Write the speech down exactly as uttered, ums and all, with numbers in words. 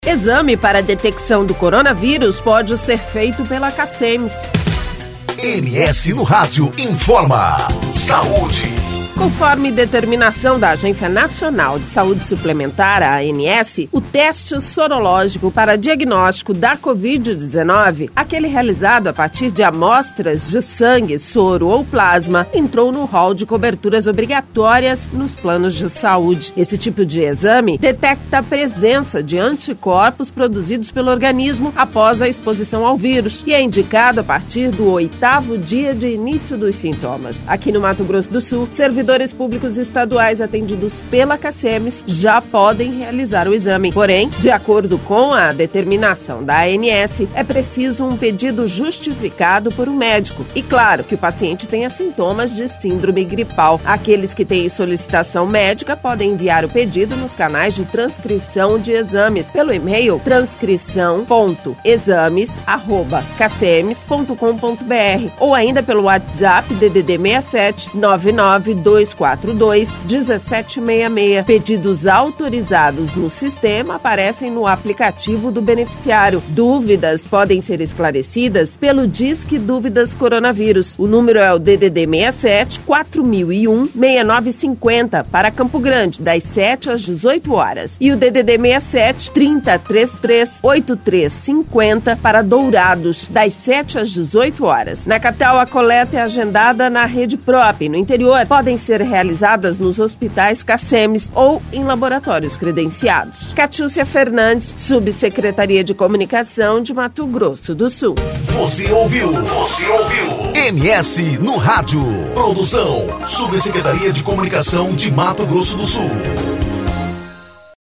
Exame para detecção do coronavírus pode ser feito pela CACEMS. M S no Rádio informa. Saúde. Conforme determinação da Agência Nacional de Saúde Suplementar, a A N S, o teste sorológico para diagnóstico da covid dezenove, aquele realizado a partir de amostras de sangue, soro ou plasma, entrou no rol de coberturas obrigatórias nos planos de saúde. Esse tipo de exame detecta a presença de anticorpos produzidos pelo organismo após a exposição ao vírus e é indicado a partir do oitavo dia de início dos sintomas. Aqui no Mato Grosso do Sul, servidores públicos estaduais atendidos pela CACEMS já podem realizar o exame. Porém, de acordo com a determinação da A N S, é preciso um pedido justificado por um médico. E claro que o paciente tenha sintomas de síndrome gripal. Aqueles que têm solicitação médica podem enviar o pedido nos canais de transcrição de exames pelo e-mail transcrição ponto exames arroba cacems ponto com ponto b r ou ainda pelo WhatsApp D D D seis sete nove nove dois quatro dois um sete seis seis. Pedidos autorizados no sistema aparecem no aplicativo do beneficiário. Dúvidas podem ser esclarecidas pelo Disque Dúvidas Coronavírus. O número é o D D D seis sete quatro mil e um seis nove cinco zero para Campo Grande, das sete às dezoito horas. E o D D D seis sete trinta trinta e três oitenta e três cinquenta para Dourados, das sete às dezoito horas. Na capital, a coleta é agendada na rede Prop. No interior, podem ser realizadas nos hospitais CACEMS ou em laboratórios credenciados. Catiúcia Fernandes, Subsecretaria de Comunicação de Mato Grosso do Sul. Você ouviu? Você ouviu? M S no Rádio. Produção, Subsecretaria de Comunicação de Mato Grosso do Sul.